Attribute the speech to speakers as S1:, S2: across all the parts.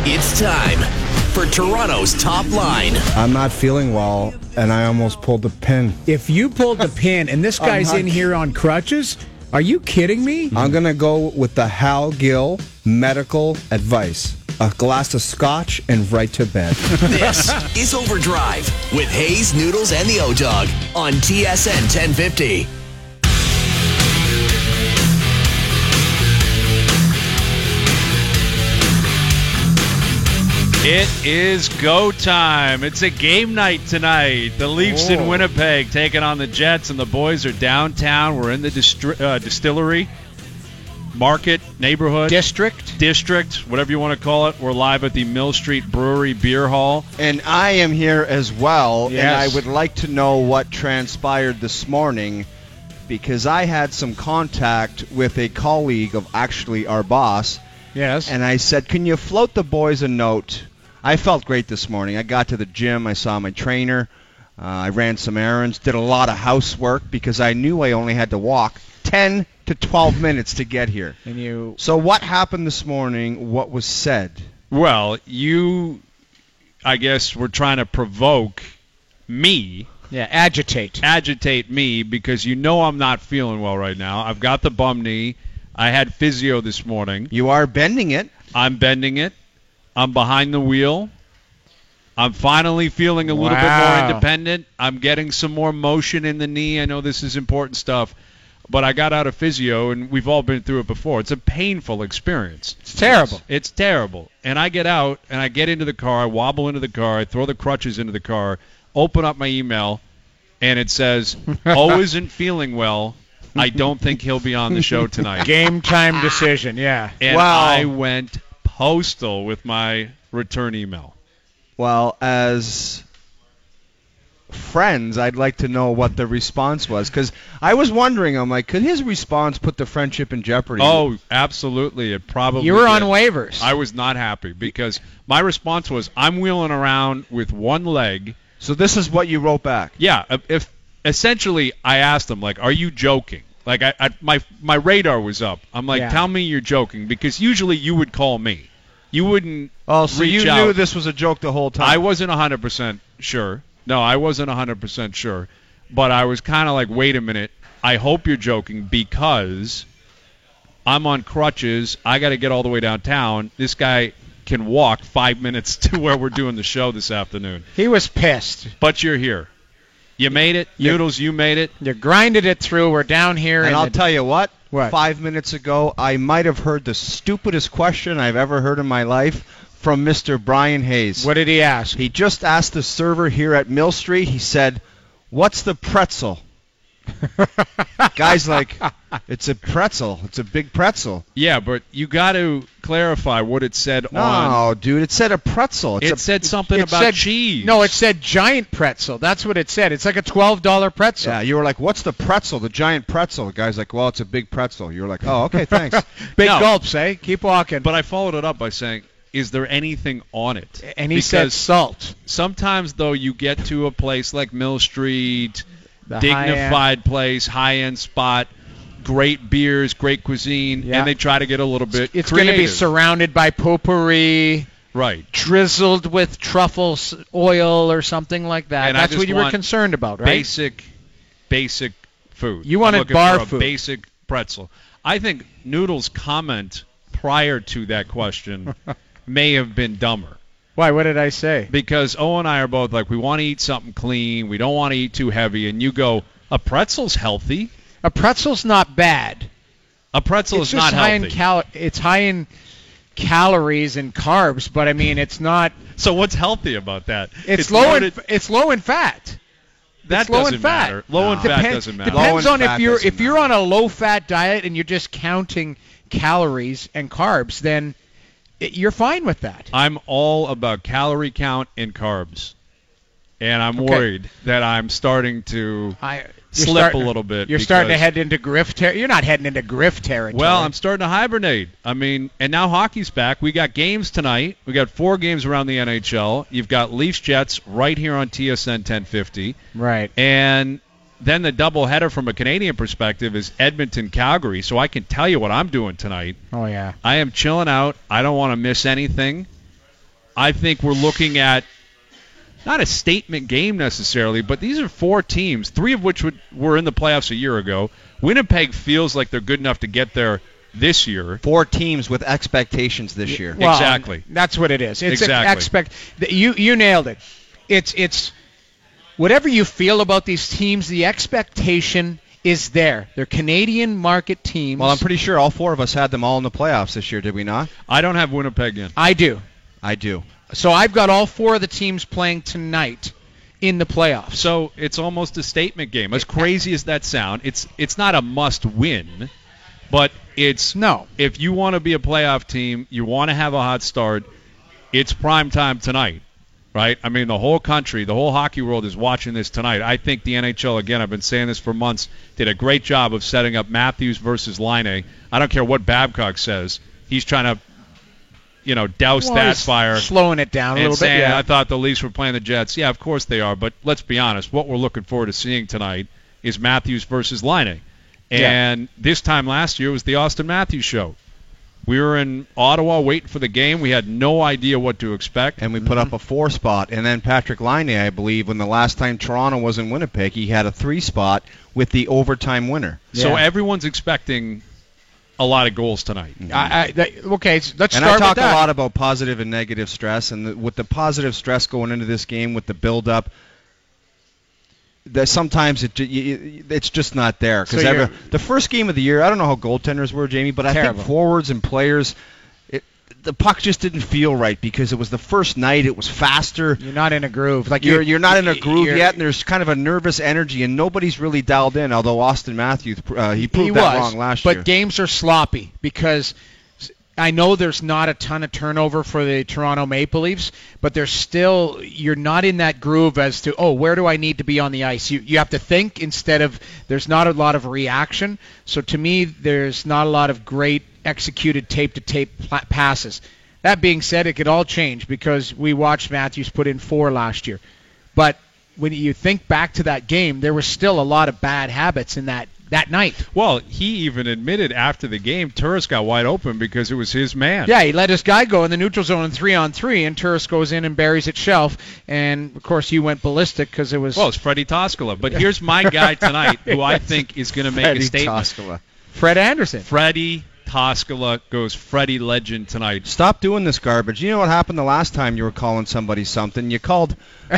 S1: It's time for Toronto's Top Line.
S2: I'm not feeling well, and I almost pulled the pin.
S3: If you pulled the pin and this guy's in here on crutches, are you kidding me?
S2: I'm going to go with the Hal Gill medical advice. A glass of scotch and right to bed.
S1: This is Overdrive with Hayes, Noodles, and the O-Dog on TSN 1050.
S4: It is go time. It's a game night tonight. The Leafs in Winnipeg taking on the Jets, and the boys are downtown. We're in the distillery, market, neighborhood. District, whatever you want to call it. We're live at the Mill Street Brewery Beer Hall.
S5: And I am here as well,
S3: Yes.
S5: and I would like to know what transpired this morning because I had some contact with a colleague of actually our boss.
S3: Yes.
S5: And I said, can you float the boys a note? I felt great this morning. I got to the gym. I saw my trainer. I ran some errands, did a lot of housework because I knew I only had to walk 10 to 12 minutes to get here. So what happened this morning? What was said?
S4: Well, you, I guess, were trying to provoke me.
S3: Yeah, agitate
S4: me because you know I'm not feeling well right now. I've got the bum knee. I had physio this morning.
S5: You are bending it.
S4: I'm bending it. I'm behind the wheel. I'm finally feeling a little bit more independent. I'm getting some more motion in the knee. I know this is important stuff, but I got out of physio, and we've all been through it before. It's a painful experience.
S3: It's terrible.
S4: It's terrible. And I get out, and I get into the car. I wobble into the car. I throw the crutches into the car, open up my email, and it says, "O isn't feeling well. I don't think he'll be on the show tonight."
S3: Game time decision, yeah.
S4: And I went postal with my return email.
S5: Well, as friends, I'd like to know what the response was because I was wondering, I'm like, could his response put the friendship in jeopardy?
S4: Oh, absolutely. It probably
S3: You were
S4: did.
S3: on waivers.
S4: I was not happy because my response was, I'm wheeling around with one leg.
S5: So this is what you wrote back.
S4: Yeah. If essentially I asked him, like, are you joking? Like, my radar was up. I'm like, tell me you're joking, because usually you would call me. You wouldn't
S5: so
S4: reach
S5: you
S4: out.
S5: knew this was a joke the whole time.
S4: I wasn't 100% sure. No, I wasn't 100% sure. But I was kind of like, wait a minute. I hope you're joking because I'm on crutches. I got to get all the way downtown. This guy can walk 5 minutes to where we're doing the show this afternoon.
S3: He was pissed.
S4: But you're here. You made it. Noodles, you made it.
S3: You grinded it through. We're down here.
S5: And I'll tell you what.
S3: What?
S5: 5 minutes ago, I might have heard the stupidest question I've ever heard in my life from Mr. Brian Hayes.
S3: What did he ask?
S5: He just asked the server here at Mill Street. He said, "What's the pretzel?" Guy's like, "It's a pretzel. It's a big pretzel."
S4: Yeah, but you got to clarify what it said on.
S5: No, dude, it said a pretzel.
S4: It said something about cheese.
S3: No, it said giant pretzel. That's what it said. It's like a $12 pretzel.
S5: Yeah, you were like, "What's the pretzel? The giant pretzel?" The guy's like, "Well, it's a big pretzel." You were like, "Oh, okay, thanks."
S3: Big gulps, eh? Keep walking.
S4: But I followed it up by saying, is there anything on it?
S3: And he said salt.
S4: Sometimes, though, you get to a place like Mill Street,
S3: The
S4: dignified place, high-end spot, great beers, great cuisine, and they try to get a little bit
S3: It's going to be surrounded by potpourri.
S4: Right.
S3: Drizzled with truffle oil or something like that.
S4: And
S3: that's what you were concerned about, right?
S4: Basic food.
S3: You wanted bar food.
S4: Basic pretzel. I think Noodles' comment prior to that question may have been dumber.
S3: Why? What did I say?
S4: Because O and I are both like, we want to eat something clean. We don't want to eat too heavy. And you go, a pretzel's healthy.
S3: A pretzel's not bad.
S4: A pretzel is not healthy.
S3: It's high in calories and carbs, but I mean, it's not.
S4: So what's healthy about that?
S3: It's low in fat.
S4: That doesn't matter. Low in fat doesn't matter.
S3: Depends on if you're on a low fat diet and you're just counting calories and carbs, then you're fine with that.
S4: I'm all about calorie count and carbs, and I'm worried that I'm starting to slip a little bit.
S3: You're starting to head into grift territory. You're not heading into grift territory.
S4: Well, I'm starting to hibernate. I mean, and now hockey's back. We got games tonight. We got 4 games around the NHL. You've got Leafs-Jets right here on TSN 1050.
S3: Right.
S4: And then the doubleheader from a Canadian perspective is Edmonton-Calgary, so I can tell you what I'm doing tonight.
S3: Oh, yeah.
S4: I am chilling out. I don't want to miss anything. I think we're looking at not a statement game necessarily, but these are 4 teams, 3 of which were in the playoffs a year ago. Winnipeg feels like they're good enough to get there this year.
S5: 4 teams with expectations this year.
S3: Well,
S4: exactly.
S3: That's what it is. It's
S4: Exactly.
S3: You nailed it. It's whatever you feel about these teams, the expectation is there. They're Canadian market teams.
S5: Well, I'm pretty sure all 4 of us had them all in the playoffs this year, did we not?
S4: I don't have Winnipeg in.
S3: I do.
S5: I do.
S3: So I've got all 4 of the teams playing tonight in the playoffs.
S4: So it's almost a statement game. As crazy as that sound, it's not a must-win, but it's
S3: No.
S4: If you want to be a playoff team, you want to have a hot start, it's prime time tonight, right? I mean, the whole country, the whole hockey world is watching this tonight. I think the NHL, again, I've been saying this for months, did a great job of setting up Matthews versus Laine. I don't care what Babcock says. He's trying to, douse that
S3: he's
S4: fire.
S3: slowing it down a
S4: And
S3: little
S4: saying,
S3: bit. Yeah.
S4: I thought the Leafs were playing the Jets. Yeah, of course they are. But let's be honest. What we're looking forward to seeing tonight is Matthews versus Laine. And this time last year was the Austin Matthews show. We were in Ottawa waiting for the game. We had no idea what to expect.
S5: And we put up a 4 spot. And then Patrick Laine, I believe, when the last time Toronto was in Winnipeg, he had a 3 spot with the overtime winner.
S4: So
S3: Yeah.
S4: everyone's expecting a lot of goals tonight.
S3: Okay, so let's
S5: And
S3: start
S5: I talk
S3: with that.
S5: a lot about positive and negative stress, and with the positive stress going into this game, with the build-up, sometimes it's just not there.
S3: So
S5: Because the first game of the year, I don't know how goaltenders were, Jamie, but I
S3: Terrible.
S5: think forwards and players, the puck just didn't feel right because it was the first night. It was faster.
S3: You're not in a groove. Like
S5: You're not in a groove
S3: you're-
S5: yet, and there's kind of a nervous energy, and nobody's really dialed in. Although Austin Matthews, he proved that wrong last year.
S3: But games are sloppy because I know there's not a ton of turnover for the Toronto Maple Leafs, but there's still, you're not in that groove as to, where do I need to be on the ice? You have to think instead of, there's not a lot of reaction. So to me, there's not a lot of great executed tape-to-tape passes. That being said, it could all change because we watched Matthews put in 4 last year. But when you think back to that game, there was still a lot of bad habits in that night.
S4: Well, he even admitted after the game, Turris got wide open because it was his man.
S3: Yeah, he let his guy go in the neutral zone in 3-on-3, and Turris goes in and buries it shelf. And, of course, you went ballistic because it was
S4: Well, it's Freddie Toskala. But here's my guy tonight who I think is going to make a statement.
S5: Toskala.
S3: Fred Anderson.
S4: Freddie Toskala goes Freddie Legend tonight.
S5: Stop doing this garbage. You know what happened the last time you were calling somebody something? You called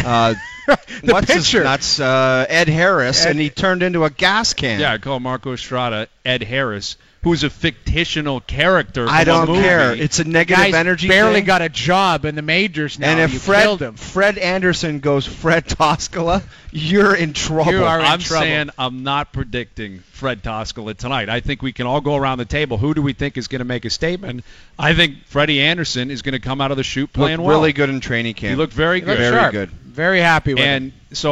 S5: what's his
S3: pitcher.
S5: nuts, Ed Harris, and he turned into a gas can.
S4: Yeah, I call Marco Estrada Ed Harris, who's a fictional character from
S5: I don't
S4: a movie.
S5: care. It's a negative
S3: Guy's
S5: energy
S3: barely
S5: thing.
S3: got a job in the majors now.
S5: And if
S3: you killed him.
S5: Fred Anderson goes Fred Toskala, you're in trouble.
S3: You are in
S4: I'm
S3: trouble.
S4: saying I'm not predicting Fred Toskala tonight. I think we can all go around the table. Who do we think is going to make a statement? I think Freddie Anderson is going to come out of the chute playing
S5: Looked
S4: well.
S5: really good in training camp.
S4: He looked very
S3: He looked
S4: good.
S5: Very
S3: sharp.
S5: good.
S3: Very happy with
S4: And
S3: him.
S4: so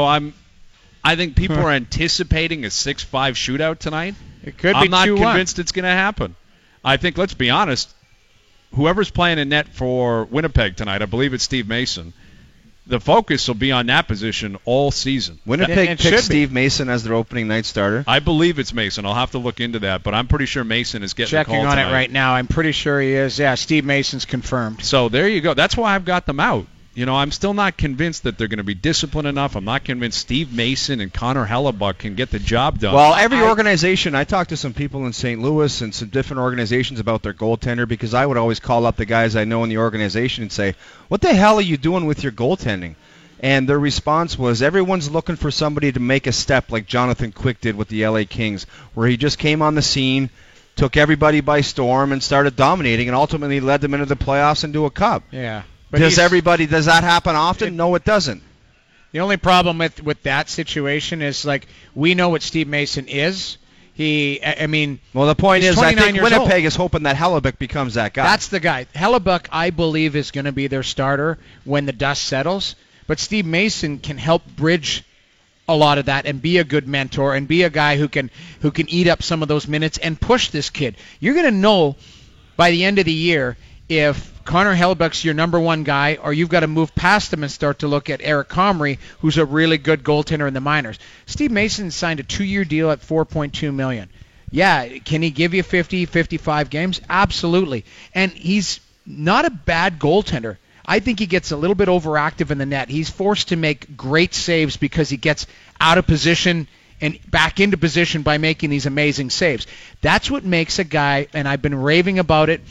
S4: I think people are anticipating a 6-5 shootout tonight.
S3: It could be
S4: I'm not
S3: 2-1.
S4: convinced it's going to happen. I think, let's be honest, whoever's playing in net for Winnipeg tonight, I believe it's Steve Mason, the focus will be on that position all season.
S5: Winnipeg
S3: It should
S5: picked
S3: be.
S5: Steve Mason as their opening night starter.
S4: I believe it's Mason. I'll have to look into that, but I'm pretty sure Mason is getting
S3: Checking
S4: the call
S3: on
S4: tonight.
S3: it right now. I'm pretty sure he is. Yeah, Steve Mason's confirmed.
S4: So there you go. That's why I've got them out. I'm still not convinced that they're going to be disciplined enough. I'm not convinced Steve Mason and Connor Hellebuck can get the job done.
S5: Well, every organization, I talked to some people in St. Louis and some different organizations about their goaltender because I would always call up the guys I know in the organization and say, what the hell are you doing with your goaltending? And their response was, everyone's looking for somebody to make a step like Jonathan Quick did with the LA Kings, where he just came on the scene, took everybody by storm, and started dominating, and ultimately led them into the playoffs and to a cup.
S3: Yeah.
S5: Does that happen often? No, it doesn't.
S3: The only problem with that situation is, like, we know what Steve Mason is.
S5: Well, the point
S3: he's
S5: is, I
S3: 29
S5: think
S3: years
S5: Winnipeg
S3: old.
S5: is hoping that Hellebuck becomes that guy.
S3: That's the guy. Hellebuck, I believe, is going to be their starter when the dust settles. But Steve Mason can help bridge a lot of that and be a good mentor and be a guy who can eat up some of those minutes and push this kid. You're going to know by the end of the year if Connor Hellebuck's your number one guy, or you've got to move past him and start to look at Eric Comrie, who's a really good goaltender in the minors. Steve Mason signed a 2-year deal at $4.2 million. Yeah, can he give you 50, 55 games? Absolutely. And he's not a bad goaltender. I think he gets a little bit overactive in the net. He's forced to make great saves because he gets out of position and back into position by making these amazing saves. That's what makes a guy, and I've been raving about it.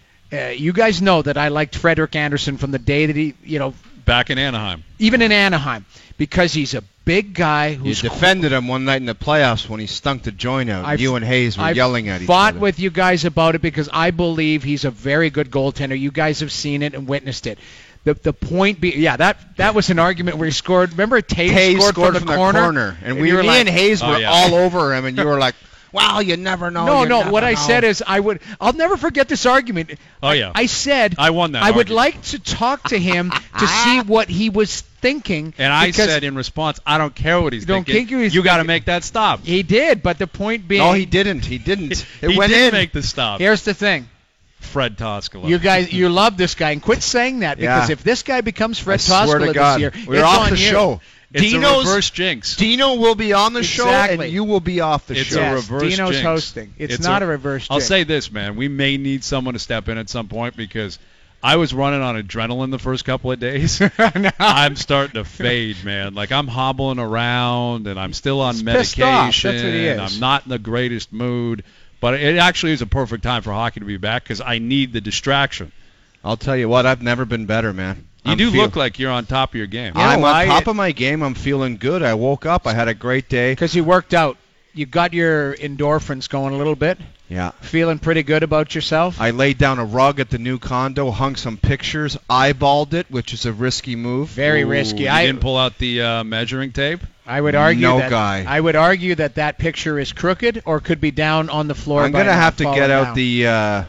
S3: You guys know that I liked Frederik Andersen from the day that he,
S4: back in Anaheim.
S3: Even in Anaheim, because he's a big guy
S5: You
S3: who's
S5: defended him one night in the playoffs when he stunk the joint out. You and Hayes were yelling at each other.
S3: I fought with you guys about it because I believe he's a very good goaltender. You guys have seen it and witnessed it. The point being, that was an argument where he scored. Remember, Hayes scored from the corner,
S5: and me and Hayes were all over him, and you were like, "Well, you never know." No.
S3: What I said is, I'll never forget this argument.
S4: Oh yeah.
S3: I said
S4: I won that.
S3: I would like to talk to him to see what he was thinking.
S4: And I said in response, I don't care what he's thinking. You got to make that stop.
S3: He did, but the point being,
S5: no, he didn't. He didn't. It went
S4: didn't
S5: in.
S4: Make the stop.
S3: Here's the thing.
S4: Fred Toskala.
S3: You guys, you love this guy, and quit saying that because if this guy becomes Fred Toskala this year,
S5: we're off the show.
S4: It's a reverse jinx.
S5: Dino will be on the show, and you will be off the show.
S4: It's a reverse
S3: Dino's
S4: jinx.
S3: hosting. It's not a reverse jinx.
S4: I'll say this, man. We may need someone to step in at some point because I was running on adrenaline the first couple of days. I'm starting to fade, man. Like, I'm hobbling around, and I'm still on medication.
S3: That's what he is.
S4: And I'm not in the greatest mood. But it actually is a perfect time for hockey to be back because I need the distraction.
S5: I'll tell you what, I've never been better, man.
S4: You do look like you're on top of your game.
S5: I'm on top of my game. I'm feeling good. I woke up. I had a great day.
S3: Because you worked out. You got your endorphins going a little bit.
S5: Yeah.
S3: Feeling pretty good about yourself.
S5: I laid down a rug at the new condo, hung some pictures, eyeballed it, which is a risky move.
S3: Very risky.
S4: You didn't pull out the measuring tape?
S3: I would argue
S5: guy.
S3: I would argue that picture is crooked or could be down on the floor.
S5: I'm going to have to get out the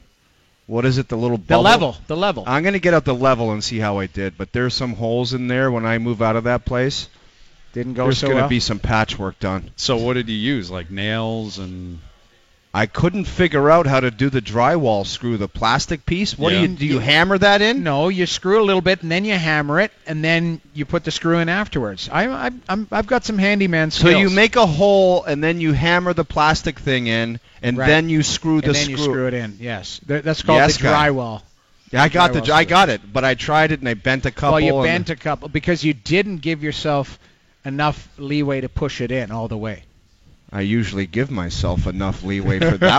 S5: what is it, the little bubble?
S3: The level.
S5: I'm going to get out the level and see how I did, but there's some holes in there when I move out of that place.
S3: Didn't go
S5: There's
S3: so
S5: going
S3: well.
S5: to be some patchwork done.
S4: So what did you use, like nails and...
S5: I couldn't figure out how to do the drywall screw, the plastic piece. What do you hammer that in?
S3: No, you screw a little bit and then you hammer it and then you put the screw in afterwards. I've got some handyman skills.
S5: So you make a hole and then you hammer the plastic thing in and then you screw the screw.
S3: And then you screw it in. Yes, that's called the drywall.
S5: Yeah, I got it, but I tried it and I bent a couple.
S3: Well, you bent a couple because you didn't give yourself enough leeway to push it in all the way.
S5: I usually give myself enough leeway for that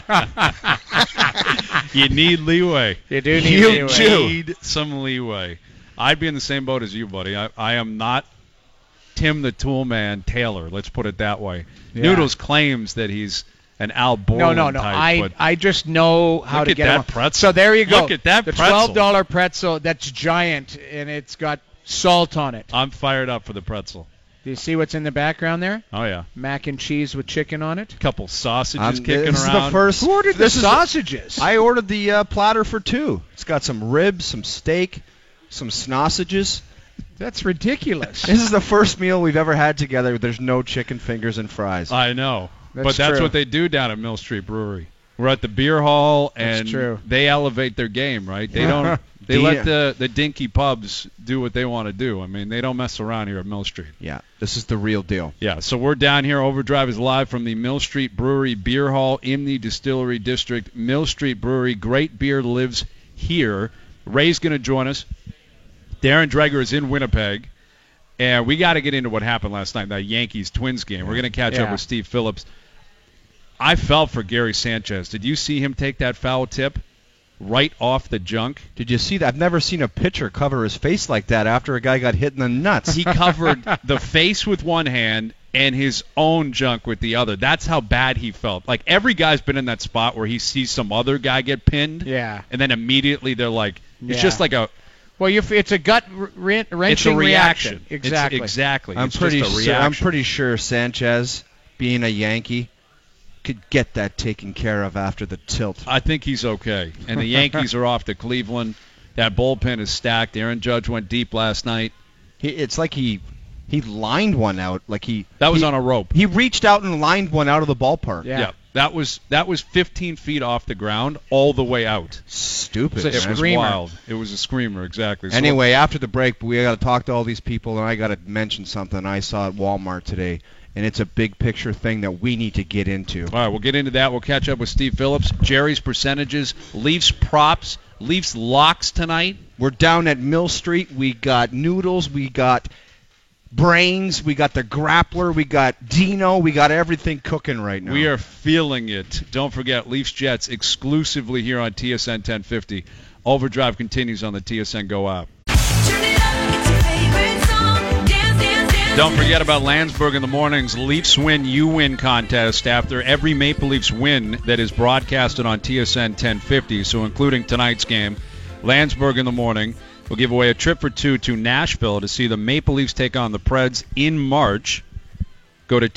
S4: one. You need leeway.
S3: You do need leeway.
S4: You need some leeway. I'd be in the same boat as you, buddy. I am not Tim the Toolman Taylor. Let's put it that way. Yeah. Noodles claims that he's an Al Borland type.
S3: I just know how to get
S4: that pretzel.
S3: So there you go.
S4: Look at that
S3: pretzel. The $12 pretzel, that's giant, and it's got salt on it.
S4: I'm fired up for the pretzel.
S3: Do you see what's in the background there?
S4: Oh, yeah.
S3: Mac and cheese with chicken on it.
S4: A couple sausages kicking
S5: this
S4: around.
S5: Is the first.
S3: Who ordered the sausages?
S5: I ordered the platter for two. It's got some ribs, some steak, some sausages.
S3: That's ridiculous.
S5: This is the first meal we've ever had together. There's no chicken fingers and fries.
S4: I know. That's
S3: true.
S4: What they do down at Mill Street Brewery. We're at the beer hall, and they elevate their game, right? They don't. They let the dinky pubs do what they want to do. I mean, they don't mess around here at Mill Street.
S5: Yeah, this is the real deal.
S4: Yeah, so we're down here. Overdrive is live from the Mill Street Brewery Beer Hall in the Distillery District. Mill Street Brewery, great beer lives here. Ray's going to join us. Darren Dreger is in Winnipeg. And we got to get into what happened last night, that Yankees-Twins game. We're going to catch up with Steve Phillips. I felt for Gary Sanchez. Did you see him take that foul tip right off the junk?
S5: Did you see that? I've never seen a pitcher cover his face like that after a guy got hit in the nuts.
S4: He covered the face with one hand and his own junk with the other. That's how bad he felt. Like, every guy's been in that spot where he sees some other guy get pinned.
S3: Yeah.
S4: And then immediately they're like, it's just like a...
S3: Well, it's a gut-wrenching reaction. Exactly.
S4: Exactly.
S5: I'm pretty sure Sanchez, being a Yankee, could get that taken care of after the tilt.
S4: I think he's okay. And the Yankees are off to Cleveland. That bullpen is stacked. Aaron Judge went deep last night.
S5: It's like he lined one out.
S4: That was on a rope.
S5: He reached out and lined one out of the ballpark.
S4: Yeah. That was 15 feet off the ground all the way out.
S5: Stupid.
S3: It
S4: was wild. It was a screamer, exactly. So
S5: anyway, after the break, we got to talk to all these people, and I got to mention something I saw at Walmart today. And it's a big picture thing that we need to get into.
S4: All right, we'll get into that. We'll catch up with Steve Phillips. Jerry's percentages, Leafs props, Leafs locks tonight.
S5: We're down at Mill Street. We got Noodles. We got Brains. We got the Grappler. We got Dino. We got everything cooking right now.
S4: We are feeling it. Don't forget, Leafs Jets exclusively here on TSN 1050. Overdrive continues on the TSN Go app. Don't forget about Landsberg in the Morning's Leafs Win, You Win contest after every Maple Leafs win that is broadcasted on TSN 1050, so including tonight's game. Landsberg in the Morning will give away a trip for two to Nashville to see the Maple Leafs take on the Preds in March. Go to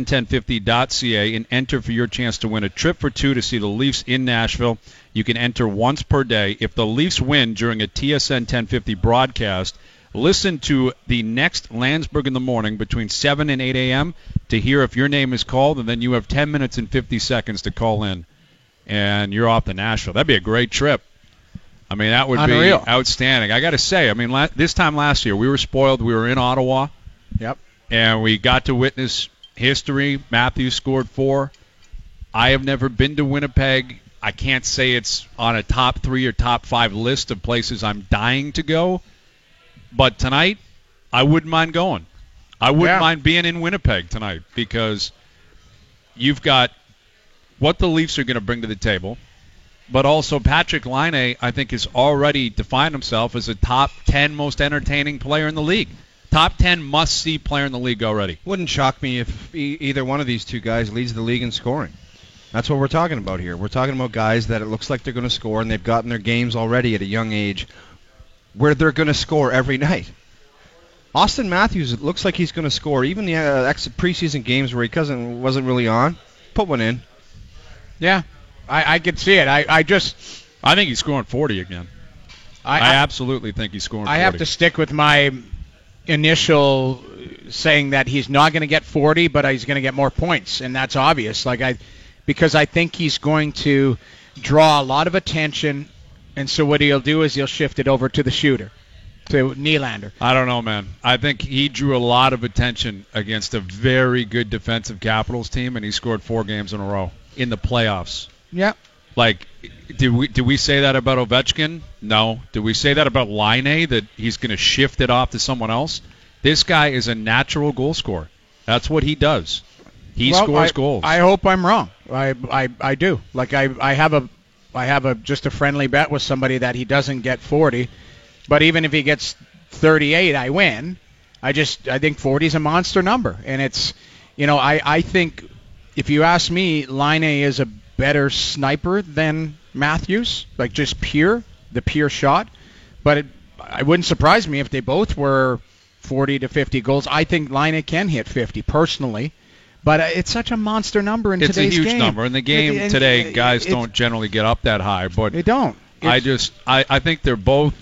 S4: tsn1050.ca and enter for your chance to win a trip for two to see the Leafs in Nashville. You can enter once per day. If the Leafs win during a TSN 1050 broadcast, listen to the next Landsberg in the Morning between 7 and 8 a.m. to hear if your name is called, and then you have 10 minutes and 50 seconds to call in, and you're off to Nashville. That'd be a great trip. I mean, that would
S3: Unreal.
S4: be outstanding. I got to say, I mean, this time last year, we were spoiled. We were in Ottawa.
S3: Yep.
S4: And we got to witness history. Matthews scored 4. I have never been to Winnipeg. I can't say it's on a top 3 or top 5 list of places I'm dying to go. But tonight, I wouldn't mind going. I wouldn't mind being in Winnipeg tonight because you've got what the Leafs are going to bring to the table. But also Patrick Laine, I think, has already defined himself as a top 10 most entertaining player in the league. Top 10 must-see player in the league already.
S5: Wouldn't shock me if either one of these two guys leads the league in scoring. That's what we're talking about here. We're talking about guys that it looks like they're going to score, and they've gotten their games already at a young age where they're going to score every night. Austin Matthews, it looks like he's going to score. Even the preseason games where he wasn't really on, put one in.
S3: Yeah, I could see it. I
S4: think he's scoring 40 again. I absolutely think he's scoring 40.
S3: I have to stick with my initial saying that he's not going to get 40, but he's going to get more points, and that's obvious. Because I think he's going to draw a lot of attention, and so what he'll do is he'll shift it over to the shooter, to Nylander.
S4: I don't know, man. I think he drew a lot of attention against a very good defensive Capitals team, and he scored 4 games in a row in the playoffs.
S3: Yeah.
S4: Did we say that about Ovechkin? No. Did we say that about Laine, that he's going to shift it off to someone else? This guy is a natural goal scorer. That's what he does. He scores goals.
S3: I hope I'm wrong. I do. I have just a friendly bet with somebody that he doesn't get 40, but even if he gets 38, I win. I think 40 is a monster number, and it's, I think if you ask me, Laine is a better sniper than Matthews, just the pure shot. But it wouldn't surprise me if they both were 40 to 50 goals. I think Laine can hit 50 personally. But it's such a monster number in today's game.
S4: It's a huge number. In the game today, guys don't generally get up that high. But
S3: they don't.
S4: I think they're both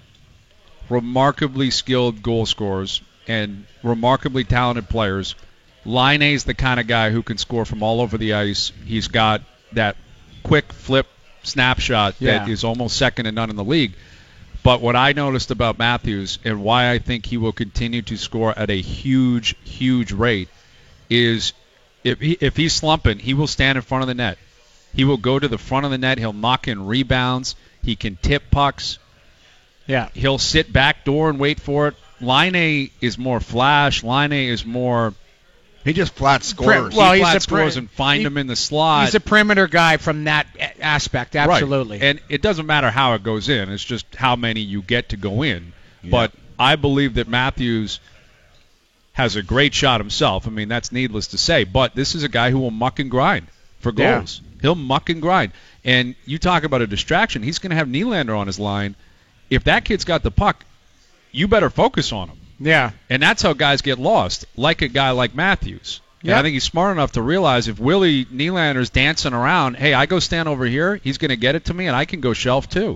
S4: remarkably skilled goal scorers and remarkably talented players. Laine's the kind of guy who can score from all over the ice. He's got that quick flip snapshot that is almost second to none in the league. But what I noticed about Matthews and why I think he will continue to score at a huge, huge rate is if he's slumping, he will stand in front of the net. He will go to the front of the net. He'll knock in rebounds. He can tip pucks.
S3: Yeah.
S4: He'll sit back door and wait for it. Laine is more flash. Laine is more...
S5: He just flat scores.
S4: He flat scores and find him in the slot.
S3: He's a perimeter guy from that aspect, absolutely.
S4: Right. And it doesn't matter how it goes in. It's just how many you get to go in.
S5: Yeah.
S4: But I believe that Matthews has a great shot himself. I mean, that's needless to say. But this is a guy who will muck and grind for goals. Yeah. He'll muck and grind. And you talk about a distraction. He's going to have Nylander on his line. If that kid's got the puck, you better focus on him.
S3: Yeah.
S4: And that's how guys get lost, like a guy like Matthews. Yeah. I think he's smart enough to realize if Willie Nylander's dancing around, hey, I go stand over here, he's going to get it to me, and I can go shelf too.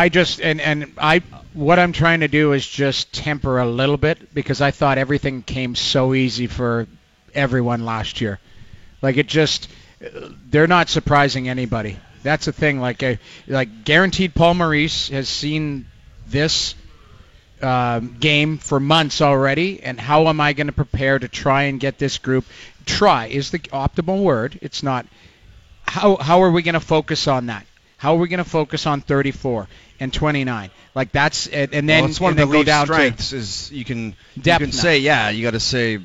S3: What I'm trying to do is just temper a little bit because I thought everything came so easy for everyone last year. They're not surprising anybody. That's the thing. Guaranteed Paul Maurice has seen this game for months already, and how am I going to prepare to try and get this group? Try is the optimal word. It's not. How are we going to focus on that? How are we going to focus on 34 and 29? Like that's and then
S5: well, it's one
S3: and
S5: of the
S3: then go
S5: Leafs'
S3: down
S5: strengths is you can
S3: Depth
S5: say, you got to say,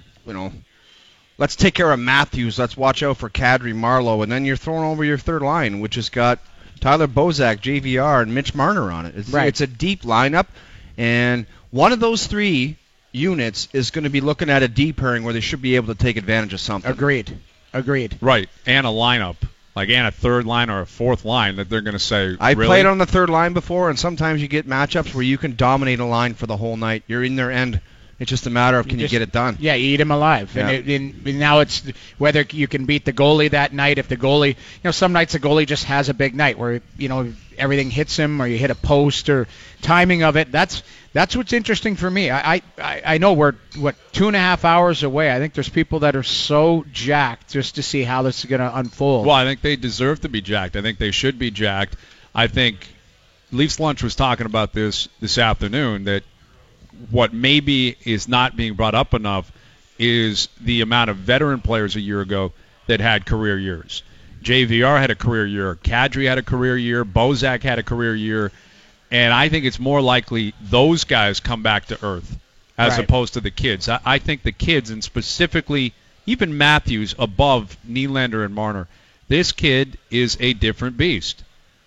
S5: let's take care of Matthews. Let's watch out for Kadri, Marleau, and then you're throwing over your third line, which has got Tyler Bozak, JVR, and Mitch Marner on it. It's a deep lineup, and one of those three units is going to be looking at a D pairing where they should be able to take advantage of something.
S3: Agreed.
S4: Right, and a lineup. Like, and a third line or a fourth line that they're going to say,
S5: I
S4: really?
S5: played on the third line before, and sometimes you get matchups where you can dominate a line for the whole night. You're in their end. It's just a matter of can you get it done.
S3: Yeah, you eat him alive.
S5: Yeah.
S3: And now it's whether you can beat the goalie that night. If the goalie, some nights the goalie just has a big night where, everything hits him or you hit a post or timing of it. That's what's interesting for me. I know we're, 2.5 hours away. I think there's people that are so jacked just to see how this is going to unfold.
S4: Well, I think they deserve to be jacked. I think they should be jacked. I think Leafs Lunch was talking about this afternoon, that what maybe is not being brought up enough is the amount of veteran players a year ago that had career years. JVR had a career year. Kadri had a career year. Bozak had a career year. And I think it's more likely those guys come back to earth as opposed to the kids. I think the kids, and specifically even Matthews above Nylander and Marner, this kid is a different beast.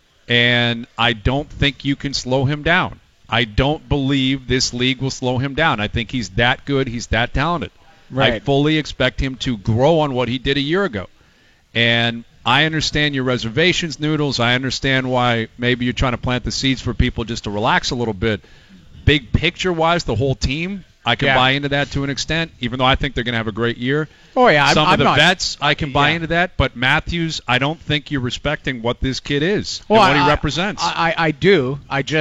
S4: And I don't think you can slow him down. I don't believe this league will slow him down. I think he's that good. He's that talented.
S3: Right.
S4: I fully expect him to grow on what he did a year ago. And I understand your reservations, Noodles. I understand why maybe you're trying to plant the seeds for people just to relax a little bit. Big picture-wise, the whole team, I can buy into that to an extent, even though I think they're going to have a great year.
S3: Oh, yeah.
S4: Some
S3: I'm
S4: of the
S3: not,
S4: vets, I can buy into that. But Matthews, I don't think you're respecting what this kid is and what he represents.
S3: I do.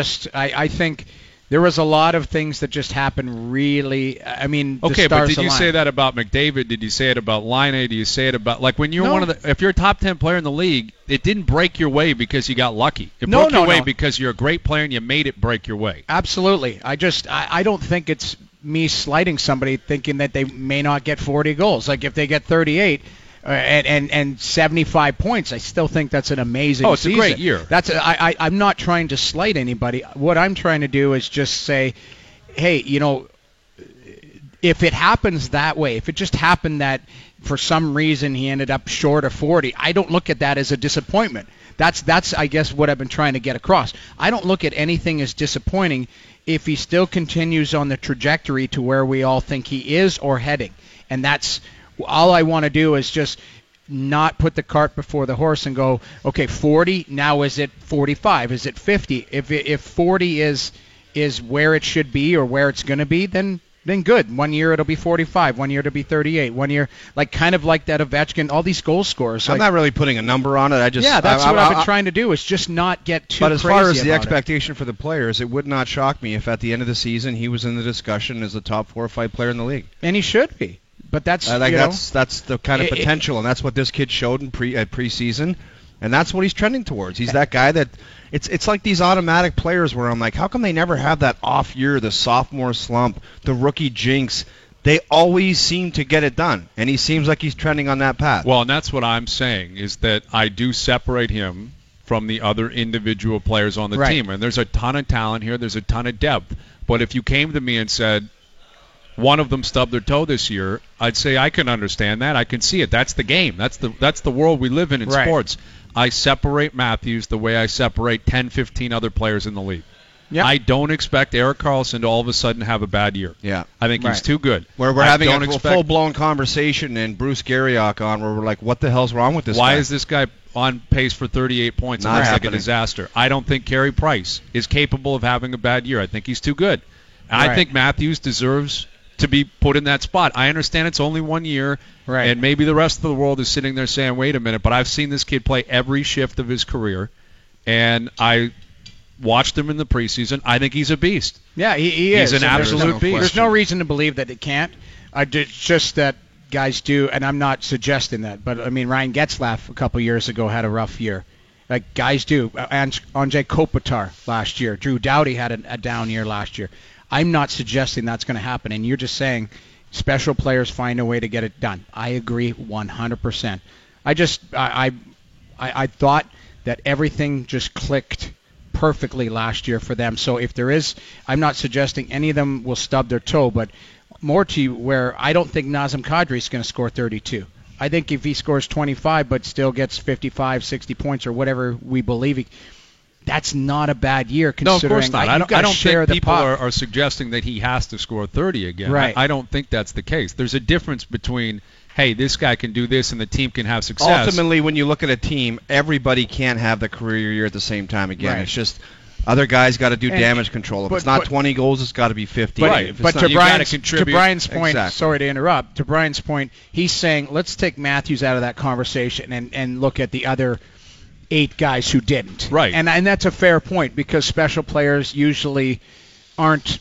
S3: I think there was a lot of things that just happened really.
S4: Okay, but did you say that about McDavid? Did you say it about Line? Did you say it about, like, when you're if you're a top 10 player in the league, it didn't break your way because you got lucky. It broke your way because you're a great player and you made it break your way.
S3: Absolutely. I don't think it's me slighting somebody thinking that they may not get 40 goals. Like, if they get 38 and 75 points, I still think that's an amazing season.
S4: It's a great year.
S3: I'm not trying to slight anybody. What I'm trying to do is just say, hey, if it happens that way, if it just happened that for some reason he ended up short of 40, I don't look at that as a disappointment. That's I guess what I've been trying to get across. I don't look at anything as disappointing if he still continues on the trajectory to where we all think he is or heading. And that's all I want to do, is just not put the cart before the horse and go, okay, 40, now is it 45? Is it 50? If 40 is where it should be or where it's going to be, then good. 1 year it'll be 45, 1 year it'll be 38, 1 year, kind of like that Ovechkin, all these goal scorers.
S5: I'm not really putting a number on it.
S3: That's what I've been trying to do, is just not get too crazy.
S5: But as far as the
S3: about
S5: expectation for the players, it would not shock me if at the end of the season he was in the discussion as the top 4 or 5 player in the league.
S3: And he should be. But that's
S5: that's the kind of potential, and that's what this kid showed in preseason, and that's what he's trending towards. He's that guy that it's like these automatic players where I'm like, how come they never have that off year, the sophomore slump, the rookie jinx? They always seem to get it done, and he seems like he's trending on that path.
S4: Well, and that's what I'm saying, is that I do separate him from the other individual players on the team, and there's a ton of talent here, there's a ton of depth. But if you came to me and said, one of them stubbed their toe this year, I'd say I can understand that. I can see it. That's the game. That's the world we live in sports. I separate Matthews the way I separate 10, 15 other players in the league. Yep. I don't expect Erik Karlsson to all of a sudden have a bad year.
S5: Yeah.
S4: I think he's too good.
S5: We're having a full-blown conversation and Bruce Garriock on where we're like, what the hell's wrong with this guy?
S4: Why is this guy on pace for 38 points? It looks like a disaster. I don't think Carey Price is capable of having a bad year. I think he's too good. I think Matthews deserves to be put in that spot. I understand it's only 1 year, and maybe the rest of the world is sitting there saying, wait a minute, but I've seen this kid play every shift of his career, and I watched him in the preseason. I think he's a beast.
S3: Yeah, he is.
S4: He's an absolute beast.
S3: There's no reason to believe that it can't. It's just that guys do, and I'm not suggesting that, but, Ryan Getzlaf a couple years ago had a rough year. Like, guys do. Andrei Kopitar last year. Drew Doughty had a down year last year. I'm not suggesting that's going to happen, and you're just saying special players find a way to get it done. I agree 100%. I thought that everything just clicked perfectly last year for them. So if there is, I'm not suggesting any of them will stub their toe, but more to where I don't think Nazem Kadri is going to score 32. I think if he scores 25 but still gets 55, 60 points or whatever we believe, that's not a bad year considering.
S4: No, of course not. I don't
S3: share
S4: think people
S3: the
S4: are suggesting that he has to score 30 again.
S3: Right.
S4: I don't think that's the case. There's a difference between, hey, this guy can do this and the team can have success.
S5: Ultimately, when you look at a team, everybody can't have the career year at the same time again.
S3: Right.
S5: It's just other guys got to do damage control. If it's not 20 goals, it's got to be 50.
S3: But to Brian's point,
S5: exactly.
S3: Sorry to interrupt, to Brian's point, he's saying let's take Matthews out of that conversation and look at the other 8 guys who didn't.
S4: Right.
S3: And that's a fair point because special players usually aren't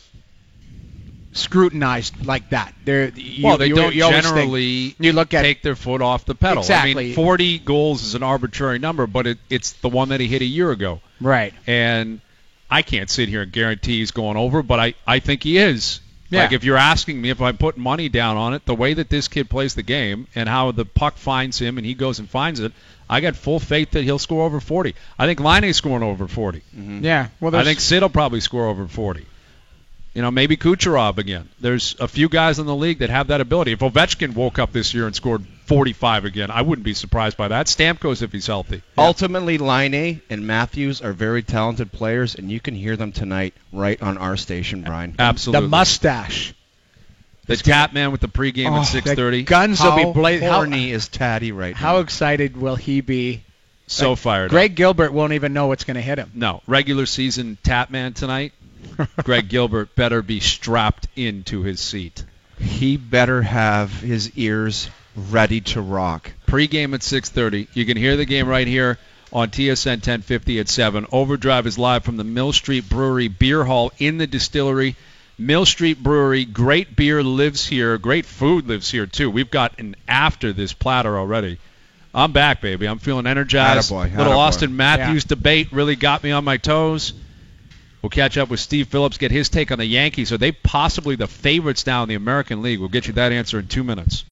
S3: scrutinized like that.
S4: They don't generally take their foot off the pedal.
S3: Exactly.
S4: I mean, 40 goals is an arbitrary number, but it's the one that he hit a year ago.
S3: Right.
S4: And I can't sit here and guarantee he's going over, but I think he is.
S3: Yeah.
S4: Like, if you're asking me if I'm putting money down on it, the way that this kid plays the game and how the puck finds him and he goes and finds it, I got full faith that he'll score over 40. I think Laine's scoring over 40.
S3: Mm-hmm. Yeah. Well,
S4: I think Sid will probably score over 40. Maybe Kucherov again. There's a few guys in the league that have that ability. If Ovechkin woke up this year and scored 45 again, I wouldn't be surprised by that. Stamkos if he's healthy.
S5: Ultimately, Laine and Matthews are very talented players, and you can hear them tonight right on our station, Brian.
S4: Absolutely.
S3: The mustache.
S4: The tap man with the pregame at 6:30.
S3: The guns will be blazing.
S5: How horny is Taddy right now?
S3: How excited will he be?
S4: So fired
S3: Greg Gilbert won't even know what's going to hit him.
S4: No. Regular season tap man tonight. Greg Gilbert better be strapped into his seat.
S5: He better have his ears ready to rock.
S4: Pre-game at 6:30. You can hear the game right here on TSN 1050 at 7. Overdrive is live from the Mill Street Brewery Beer Hall in the distillery. Mill Street Brewery, great beer lives here. Great food lives here, too. We've got an after this platter already. I'm back, baby. I'm feeling energized. Little Austin Matthews debate really got me on my toes. We'll catch up with Steve Phillips, get his take on the Yankees. Are they possibly the favorites now in the American League? We'll get you that answer in 2 minutes.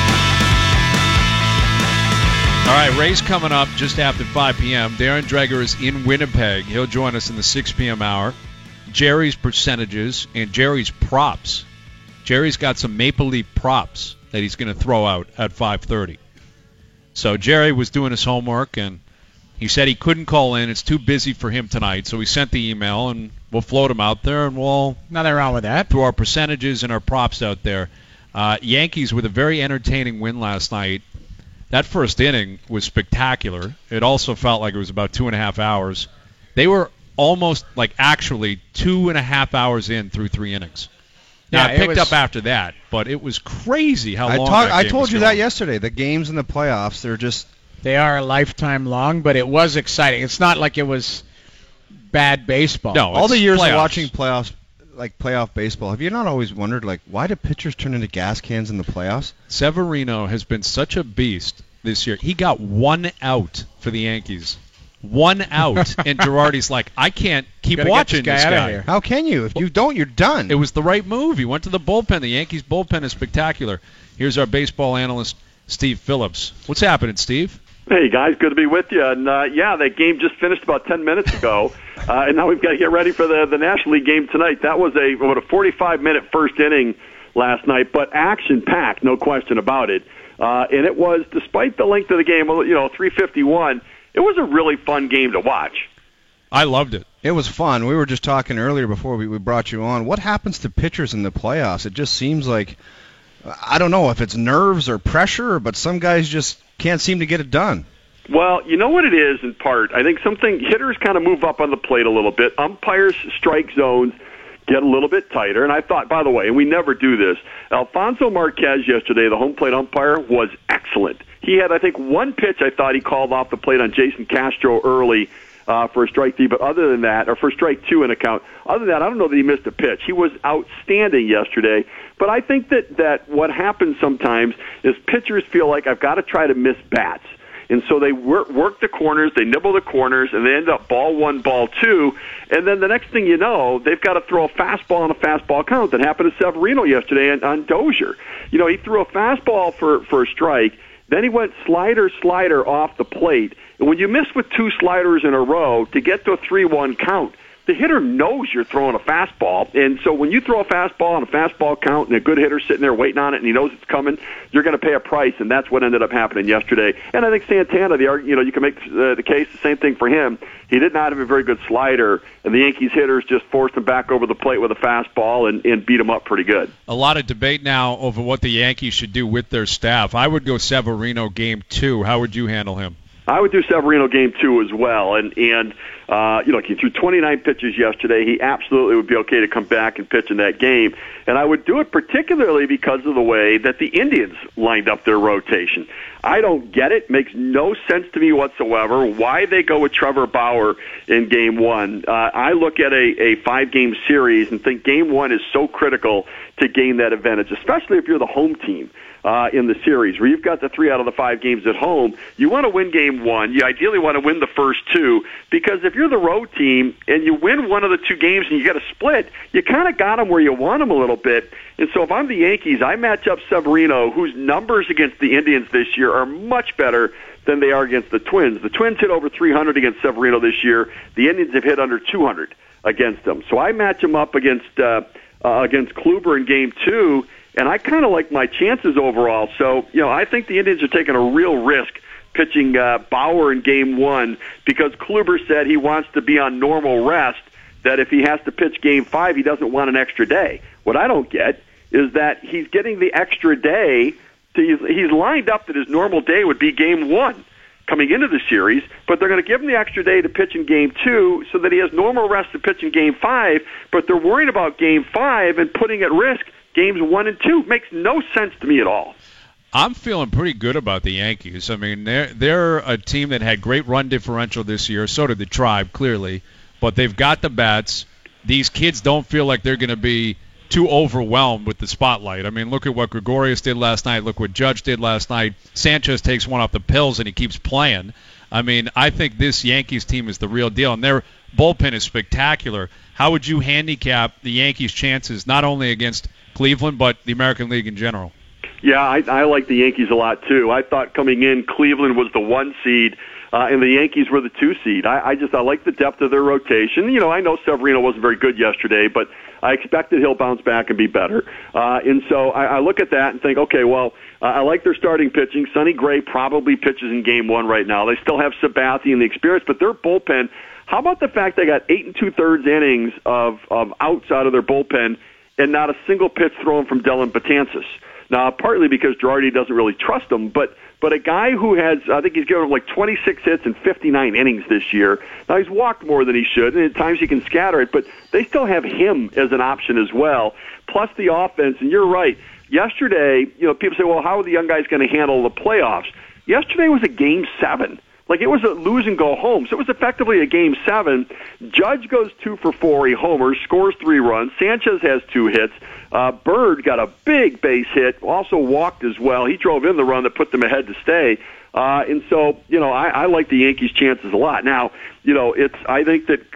S4: All right, Rays coming up just after 5 p.m. Darren Dreger is in Winnipeg. He'll join us in the 6 p.m. hour. Jerry's percentages and Jerry's props. Jerry's got some Maple Leaf props that he's going to throw out at 5:30. So Jerry was doing his homework, and he said he couldn't call in. It's too busy for him tonight, so we sent the email, and we'll float him out there, and we'll
S3: nothing wrong with that.
S4: Throw our percentages and our props out there. Yankees with a very entertaining win last night. That first inning was spectacular. It also felt like it was about 2.5 hours. They were almost, actually 2.5 hours in through 3 innings. Now, it picked up after that, but it was crazy how long that game
S5: I told you
S4: was
S5: that
S4: going.
S5: yesterday. The games in the playoffs, they're just...
S3: They are a lifetime long, but it was exciting. It's not like it was bad baseball.
S4: No,
S5: all the years
S4: playoffs.
S5: of watching playoff baseball, have you not always wondered, why do pitchers turn into gas cans in the playoffs?
S4: Severino has been such a beast this year. He got 1 out for the Yankees. 1 out, and Girardi's like, I can't keep watching this guy.
S5: How can you? If you don't, you're done.
S4: It was the right move. He went to the bullpen. The Yankees' bullpen is spectacular. Here's our baseball analyst, Steve Phillips. What's happening, Steve?
S6: Hey, guys, good to be with you. And, that game just finished about 10 minutes ago, and now we've got to get ready for the National League game tonight. That was a 45-minute first inning last night, but action-packed, no question about it. And it was, despite the length of the game, 3:51, it was a really fun game to watch.
S4: I loved it.
S5: It was fun. We were just talking earlier before we brought you on. What happens to pitchers in the playoffs? It just seems like, I don't know if it's nerves or pressure, but some guys just can't seem to get it done.
S6: Well, you know what it is in part? I think hitters kind of move up on the plate a little bit. Umpires' strike zones get a little bit tighter. And I thought, by the way, and we never do this, Alfonso Marquez yesterday, the home plate umpire, was excellent. He had, I think, one pitch I thought he called off the plate on Jason Castro early for a strike three, but other than that, or for strike two in a count, other than that, I don't know that he missed a pitch. He was outstanding yesterday. But I think that what happens sometimes is pitchers feel like I've got to try to miss bats. And so they work the corners, they nibble the corners, and they end up ball one, ball two. And then the next thing you know, they've got to throw a fastball on a fastball count. That happened to Severino yesterday on Dozier. He threw a fastball for a strike, Then he went slider off the plate. And when you miss with 2 sliders in a row to get to a 3-1 count, the hitter knows you're throwing a fastball. And so when you throw a fastball on a fastball count and a good hitter's sitting there waiting on it and he knows it's coming, you're going to pay a price. And that's what ended up happening yesterday. And I think Santana, you can make the case, the same thing for him. He did not have a very good slider, and the Yankees hitters just forced him back over the plate with a fastball and beat him up pretty good.
S4: A lot of debate now over what the Yankees should do with their staff. I would go Severino game 2. How would you handle him?
S6: I would do Severino game 2 as well, and he threw 29 pitches yesterday. He absolutely would be okay to come back and pitch in that game, and I would do it particularly because of the way that the Indians lined up their rotation. I don't get it. Makes no sense to me whatsoever why they go with Trevor Bauer in game 1. I look at a 5-game series and think game 1 is so critical to gain that advantage, especially if you're the home team. In the series, where you've got the 3 out of the 5 games at home, you want to win game 1. You ideally want to win the first 2, because if you're the road team and you win one of the 2 games and you get a split, you kind of got them where you want them a little bit. And so if I'm the Yankees, I match up Severino, whose numbers against the Indians this year are much better than they are against the Twins. The Twins hit over 300 against Severino this year. The Indians have hit under 200 against them. So I match him up against Kluber in game 2. And I kind of like my chances overall. So, I think the Indians are taking a real risk pitching Bauer in game 1, because Kluber said he wants to be on normal rest, that if he has to pitch game 5, he doesn't want an extra day. What I don't get is that he's getting the extra day. He's lined up that his normal day would be game 1 coming into the series, but they're going to give him the extra day to pitch in game 2 so that he has normal rest to pitch in game 5, but they're worried about game 5 and putting at risk games 1 and 2. Makes no sense to me at all.
S4: I'm feeling pretty good about the Yankees. I mean, they're a team that had great run differential this year. So did the Tribe, clearly. But they've got the bats. These kids don't feel like they're going to be too overwhelmed with the spotlight. I mean, look at what Gregorius did last night. Look what Judge did last night. Sanchez takes one off the pills, and he keeps playing. I mean, I think this Yankees team is the real deal, and their bullpen is spectacular. How would you handicap the Yankees' chances, not only against Cleveland, but the American League in general?
S6: Yeah, I like the Yankees a lot, too. I thought coming in, Cleveland was the 1 seed, and the Yankees were the 2 seed. I like the depth of their rotation. I know Severino wasn't very good yesterday, but I expected he'll bounce back and be better. And so I look at that and think, okay, well, I like their starting pitching. Sonny Gray probably pitches in game 1 right now. They still have Sabathia and the experience, but their bullpen, how about the fact they got 8 2/3 innings of outs out of their bullpen, and not a single pitch thrown from Dellin Betances? Now, partly because Girardi doesn't really trust him, but a guy who has, I think he's given him like 26 hits and 59 innings this year. Now, he's walked more than he should, and at times he can scatter it, but they still have him as an option as well, plus the offense. And you're right. Yesterday, people say, well, how are the young guys going to handle the playoffs? Yesterday was a Game 7. Like, it was a lose and go home. So it was effectively a Game 7. Judge goes 2 for 4. He homers, scores 3 runs. Sanchez has 2 hits. Bird got a big base hit, also walked as well. He drove in the run that put them ahead to stay. And so, I like the Yankees' chances a lot. Now, I think that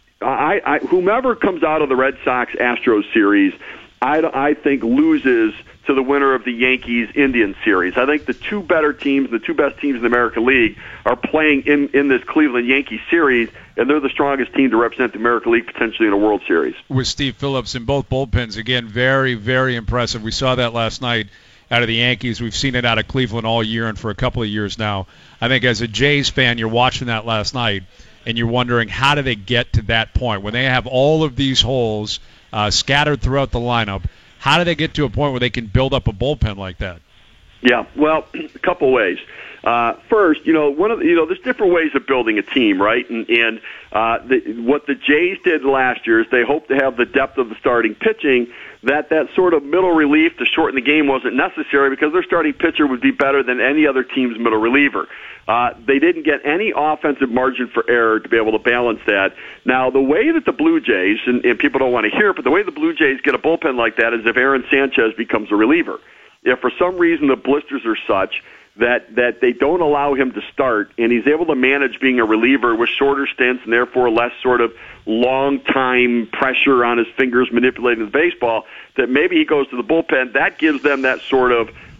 S6: whomever comes out of the Red Sox-Astros series, I think loses to the winner of the Yankees-Indians series. I think the 2 better teams, the 2 best teams in the American League, are playing in this Cleveland Yankees series, and they're the strongest team to represent the American League potentially in a World Series.
S4: With Steve Phillips in both bullpens, again, very, very impressive. We saw that last night out of the Yankees. We've seen it out of Cleveland all year and for a couple of years now. I think as a Jays fan, you're watching that last night, and you're wondering, how do they get to that point? When they have all of these holes scattered throughout the lineup, how do they get to a point where they can build up a bullpen like that?
S6: Yeah, well, a couple ways. First, there's different ways of building a team, right? And what the Jays did last year is they hoped to have the depth of the starting pitching, that sort of middle relief to shorten the game wasn't necessary because their starting pitcher would be better than any other team's middle reliever. They didn't get any offensive margin for error to be able to balance that. Now, the way that the Blue Jays, and people don't want to hear it, but the way the Blue Jays get a bullpen like that is if Aaron Sanchez becomes a reliever. If for some reason the blisters are such that they don't allow him to start, and he's able to manage being a reliever with shorter stints and therefore less sort of long-time pressure on his fingers manipulating the baseball, that maybe he goes to the bullpen. That gives them that sort of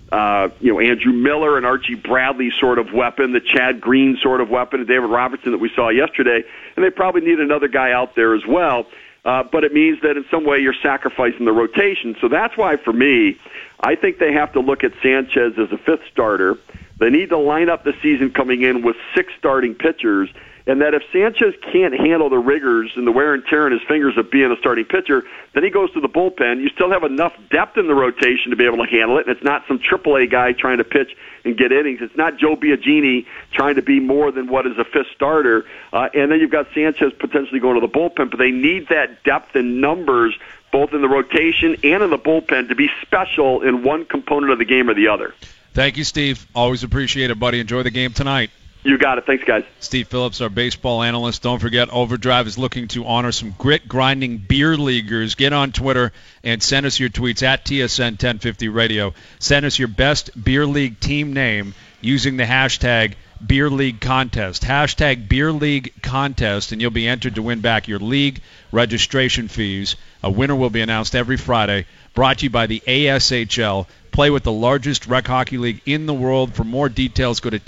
S6: Andrew Miller and Archie Bradley sort of weapon, the Chad Green sort of weapon, and David Robertson that we saw yesterday, and they probably need another guy out there as well. But it means that in some way you're sacrificing the rotation. So that's why, for me, I think they have to look at Sanchez as a fifth starter. They need to line up the season coming in with 6 starting pitchers, and that if Sanchez can't handle the rigors and the wear and tear in his fingers of being a starting pitcher, then he goes to the bullpen. You still have enough depth in the rotation to be able to handle it, and it's not some AAA guy trying to pitch and get innings. It's not Joe Biagini trying to be more than what is a fifth starter. And then you've got Sanchez potentially going to the bullpen, but they need that depth and numbers both in the rotation and in the bullpen to be special in one component of the game or the other.
S4: Thank you, Steve. Always appreciate it, buddy. Enjoy the game tonight.
S6: You got it. Thanks, guys.
S4: Steve Phillips, our baseball analyst. Don't forget, Overdrive is looking to honor some grit-grinding beer leaguers. Get on Twitter and send us your tweets at TSN 1050 Radio. Send us your best beer league team name using the hashtag Beer League Contest. Hashtag Beer League Contest, and you'll be entered to win back your league registration fees. A winner will be announced every Friday. Brought to you by the ASHL. Play with the largest rec hockey league in the world. For more details, go to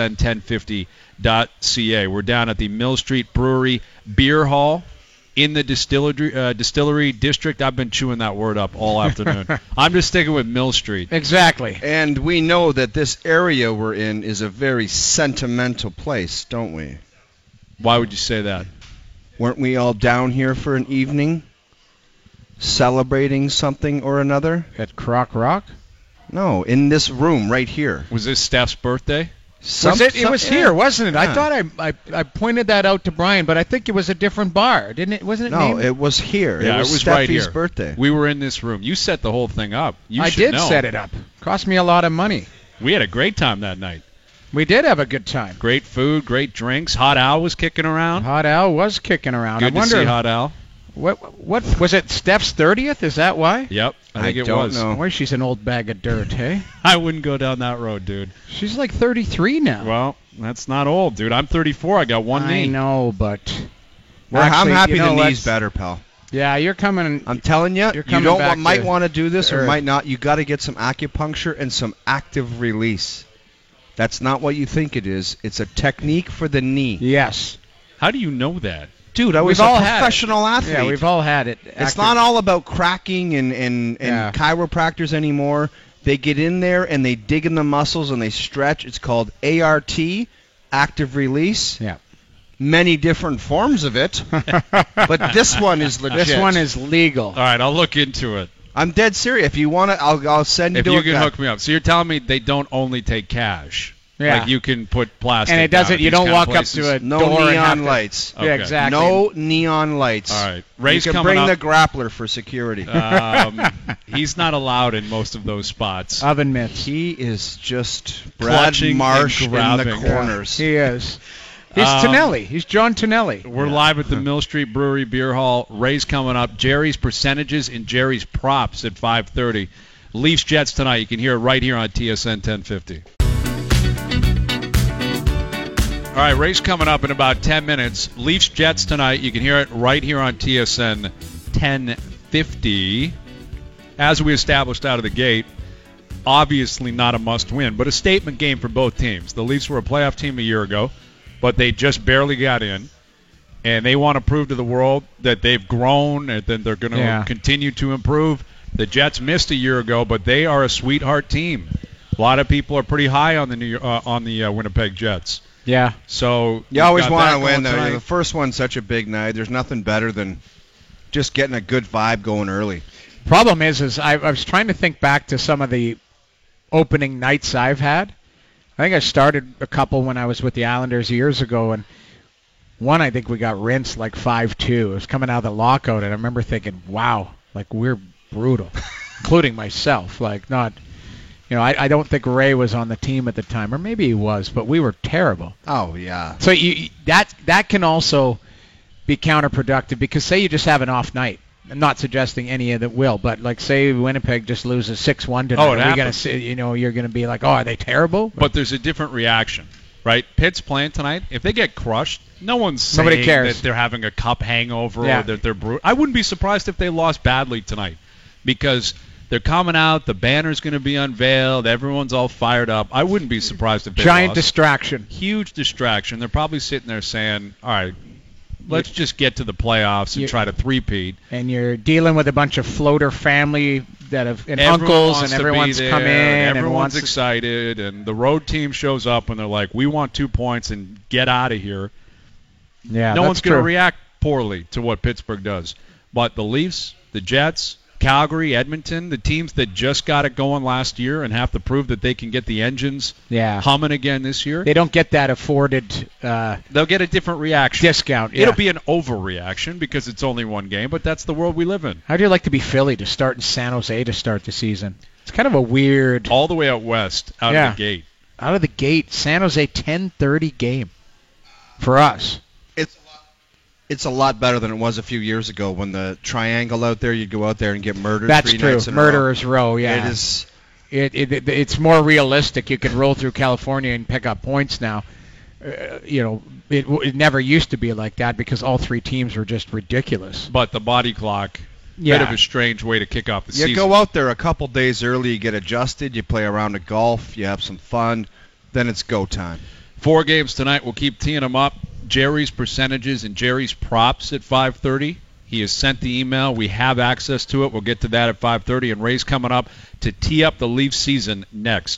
S4: tsn1050.ca. We're down at the Mill Street Brewery Beer Hall in the distillery district. I've been chewing that word up all afternoon. I'm just sticking with Mill Street.
S3: Exactly.
S5: And we know that this area we're in is a very sentimental place, don't we?
S4: Why would you say that?
S5: Weren't we all down here for an evening celebrating something or another?
S3: At Croc Rock?
S5: No, in this room right here.
S4: Was this Steph's birthday?
S3: It was here, wasn't it? Yeah. I thought I pointed that out to Brian, but I think it was a different bar, didn't it? Wasn't it?
S5: No,
S3: named?
S5: it was here.
S4: Yeah,
S5: it was
S4: Steffi's
S5: right here.
S4: Birthday. We were in this room. You set the whole thing up.
S3: I did set it up. Cost me a lot of money.
S4: We had a great time that night.
S3: We did have a good time.
S4: Great food, great drinks. Hot Al was kicking around.
S3: Hot Al was kicking around.
S4: Good to see Hot Al.
S3: What was it? Steph's 30th? Is that why?
S4: Yep, I think it
S5: don't
S4: was.
S5: know.
S3: Boy, she's an old bag of dirt, hey?
S4: I wouldn't go down that road, dude.
S3: She's like 33 now.
S4: Well, that's not old, dude. I'm 34. I got one knee.
S3: I know, but
S5: I'm happy the knee's better, pal.
S3: Yeah, you're coming.
S5: I'm telling you,
S3: you
S5: might want to do this or might not. You got to get some acupuncture and some active release. That's not what you think it is. It's a technique for the knee.
S3: Yes.
S4: How do you know that?
S5: Dude, I was a professional athlete.
S3: Yeah, we've all had it.
S5: It's not all about cracking and chiropractors anymore. They get in there and they dig in the muscles and they stretch. It's called ART, active release.
S3: Yeah.
S5: Many different forms of it, but this one is legit.
S3: This one is legal. All
S4: right, I'll look into it.
S5: I'm dead serious. If you want it, I'll send you to a guy.
S4: If you can hook me up. So you're telling me they don't only take cash.
S3: Yeah.
S4: Like you can put plastic.
S3: And it doesn't. You don't walk up to a
S5: no
S3: door
S5: neon lights.
S4: Okay.
S3: Yeah, exactly.
S5: No neon lights.
S4: All right.
S5: Ray's you can bring the grappler for security.
S4: He's not allowed in most of those spots.
S3: Oven mitts.
S5: He is just Brad Marsh in the corners.
S3: Yeah, he is. He's Tonelli. He's John Tonelli.
S4: We're live at the Mill Street Brewery Beer Hall. Ray's coming up. Jerry's percentages and Jerry's props at 5:30. Leafs Jets tonight. You can hear it right here on TSN 1050. All right, Ray's coming up in about 10 minutes. Leafs Jets tonight. You can hear it right here on TSN 1050. As we established out of the gate, obviously not a must-win, but a statement game for both teams. The Leafs were a playoff team a year ago, but they just barely got in, and they want to prove to the world that they've grown and that they're going to continue to improve. The Jets missed a year ago, but they are a sweetheart team. A lot of people are pretty high on the Winnipeg Jets.
S3: Yeah.
S5: So you always want to win, though. The first one's such a big night. There's nothing better than just getting a good vibe going early.
S3: Problem is I was trying to think back to some of the opening nights I've had. I think I started a couple when I was with the Islanders years ago, and one I think we got rinsed like 5-2. It was coming out of the lockout, and I remember thinking, wow, like we're brutal, including myself. Like not... You know, I don't think Ray was on the team at the time, or maybe he was, but we were terrible.
S5: Oh, yeah.
S3: So that can also be counterproductive because say you just have an off night. I'm not suggesting any of it will, but like say Winnipeg just loses 6-1 tonight. You're going to be like, oh, are they terrible?
S4: But there's a different reaction, right? Pitt's playing tonight. If they get crushed, nobody
S3: cares
S4: that they're having a cup hangover or that they're brutal. I wouldn't be surprised if they lost badly tonight because They're coming out. The banner's going to be unveiled. Everyone's all fired up. I wouldn't be surprised if they
S3: Giant
S4: lost.
S3: distraction.
S4: Huge distraction. They're probably sitting there saying, all right, let's just get to the playoffs and try to three-peat.
S3: And you're dealing with a bunch of floater family and
S4: Everyone
S3: uncles,
S4: wants
S3: and
S4: to be
S3: everyone's
S4: there,
S3: come in.
S4: and
S3: and
S4: everyone's
S3: wants
S4: excited, and the road team shows up, and they're like, we want 2 points and get out of here.
S3: Yeah,
S4: No
S3: that's
S4: one's going to
S3: true.
S4: react poorly to what Pittsburgh does. But the Leafs, the Jets, Calgary, Edmonton, the teams that just got it going last year and have to prove that they can get the engines humming again this year,
S3: They don't get that afforded
S4: they'll get a different reaction.
S3: discount. Yeah.
S4: It'll be an overreaction because it's only one game, but that's the world we live in.
S3: How'd you like to be Philly to start in San Jose to start the season? It's kind of a weird.
S4: All the way out west, out of the gate.
S3: Out of the gate, San Jose 10:30 game for us.
S5: It's a lot better than it was a few years ago when the triangle out there, you'd go out there and get murdered.
S3: That's
S5: 3
S3: true.
S5: nights in a
S3: Murderers Row, yeah.
S5: It is.
S3: It's more realistic. You could roll through California and pick up points now. It never used to be like that because all 3 teams were just ridiculous.
S4: But the body clock, bit of a strange way to kick off the season.
S5: You go out there a couple days early, you get adjusted, you play a round of golf, you have some fun, then it's go time.
S4: 4 games tonight. We'll keep teeing them up. Jerry's percentages and Jerry's props at 5:30. He has sent the email. We have access to it. We'll get to that at 5:30. And Ray's coming up to tee up the Leafs season next.